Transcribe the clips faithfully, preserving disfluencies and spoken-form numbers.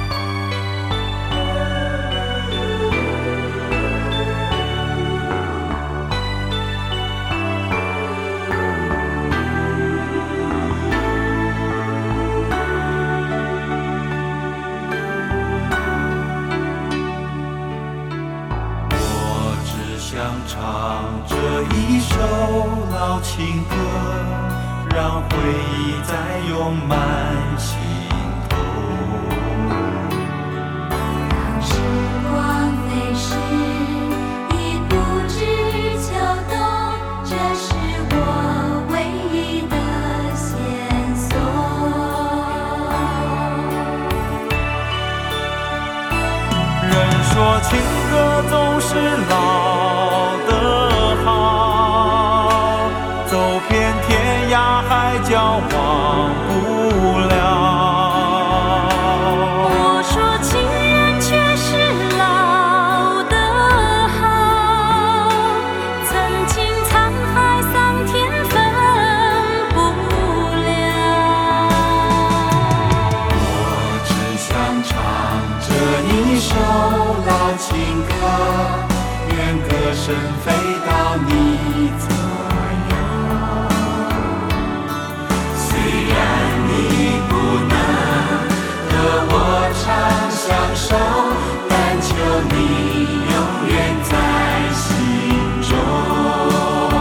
唱这一首老情歌，让回忆再涌满心头。 当时光飞逝，已不知秋冬，这是我唯一的线索。 人说情歌总是老的好，走遍天涯海角忘不了。 我说情人却是老的好，曾经沧海桑田分不了。 我只想唱这一首老情歌，愿歌声飞到你左右。虽然你不能和我长相守，但求你永远在心中。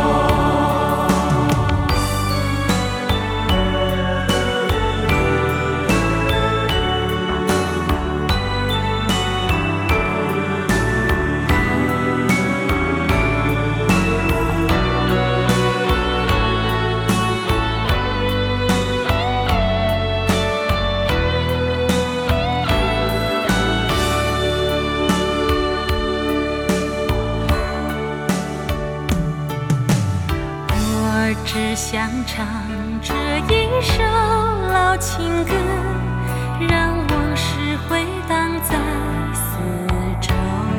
只想唱这一首老情歌，让往事回荡在四周。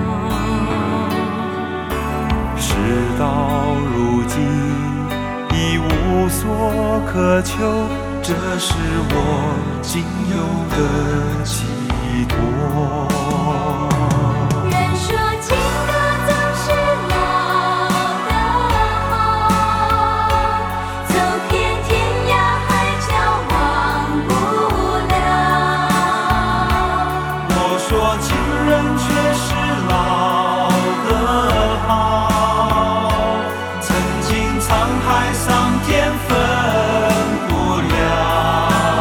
事到如今已无所可求，这是我仅有的寄托。 人说情歌总是老的好，走遍天涯海角忘不了。 我说情人却是老的好，曾经沧海桑田分不了。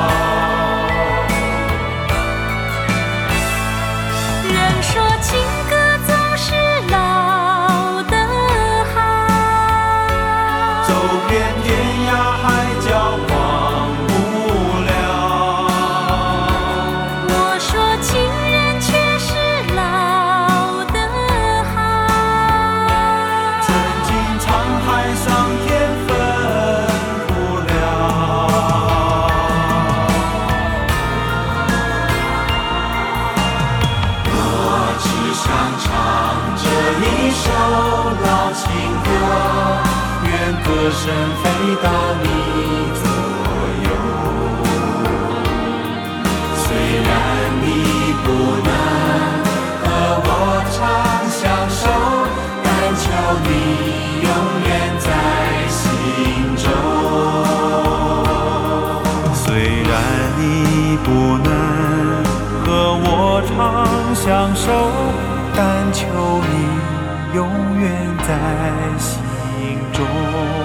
人说情歌总是老的好， 走遍天涯海角忘不了。 我说情人却是老的好， 曾经沧海桑田分不了。我只想唱这一首老情歌，愿歌声飞到你左右。虽然你不能和我长相守，但求你永远在心中。虽然你不能和我长相守，但求你永远在心中。